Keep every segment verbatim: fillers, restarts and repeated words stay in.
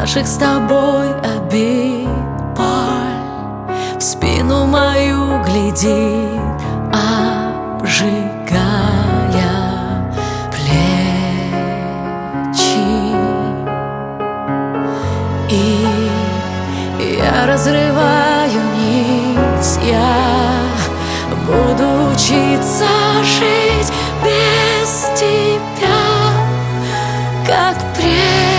наших с тобой обид, боль в спину мою глядит, обжигая плечи. И я разрываю нить, я буду учиться жить без тебя, как прежде.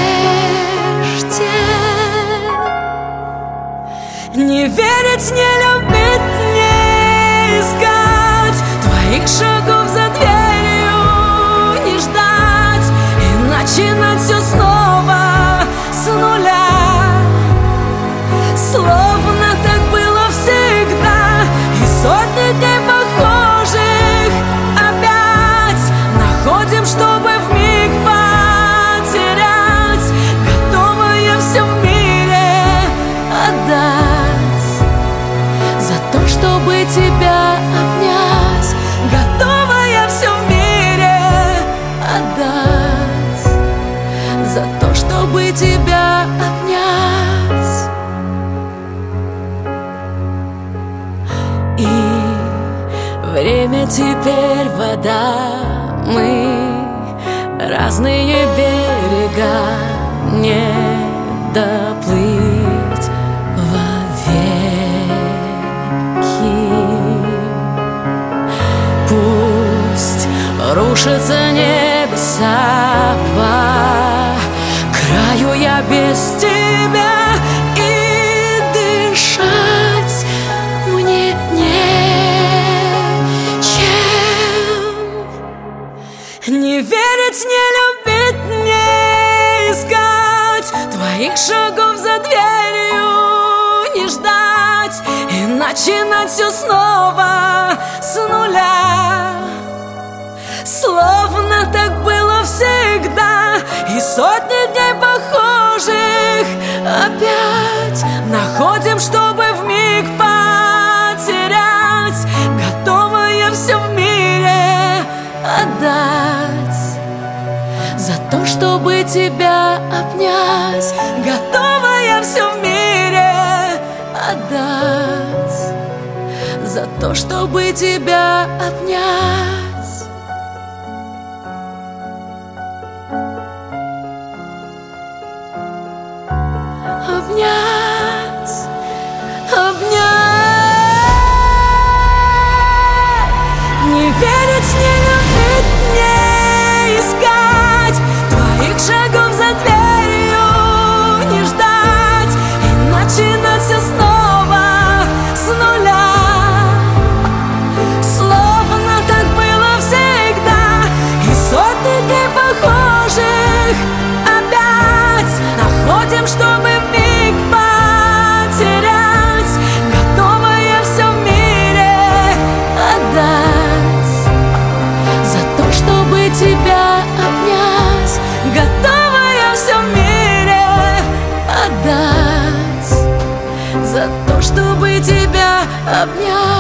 Не верить, не любить, не искать твоих шагов за дверью, не ждать и начинать все снова с нуля. Словно так было всегда, и сотни дней похожих опять находим, чтобы вмиг потерять. Готова я все в мире отдать за то, чтобы тебя обнять. Готова я все в мире отдать за то, чтобы тебя обнять. И время теперь вода, мы разные берега, не доплыть вовеки. Пусть рушатся небеса по краю, я без тебя, и дышать мне не верить, не любить, не искать твоих шагов за дверью, не ждать и начинать все снова с нуля. Словно так было всегда, и сотни дней похожих опять находим, чтобы вмиг потерять. Готова я все в мире отдать за то, чтобы тебя обнять. Готова я все в мире отдать за то, чтобы тебя обнять. Обнять, обнять. Не верить, не любить, не искать твоих шагов за дверью, не ждать и начинать все снова с нуля. Словно так было всегда, и сотни дней похожих опять находим, чтобы вмиг потерять. Готова я все в мире отдать за то, чтобы тебя обнять. Готова я все в мире отдать за то, чтобы тебя обнять.